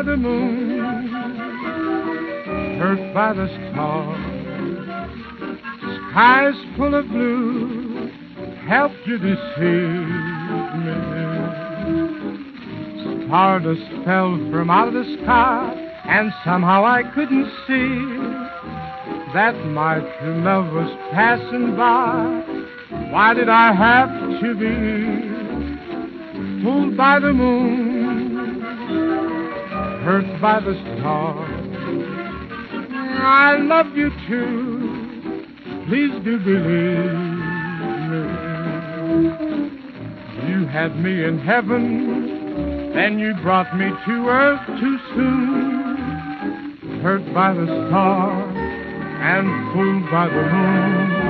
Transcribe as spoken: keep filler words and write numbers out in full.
the moon, hurt by the stars. Skies full of blue helped you deceive me. Stardust fell from out of the sky, and somehow I couldn't see that my true love was passing by. Why did I have to be fooled by the moon, hurt by the stars? I love you too, please do believe me. You had me in heaven, then you brought me to earth too soon, hurt by the stars and fooled by the moon.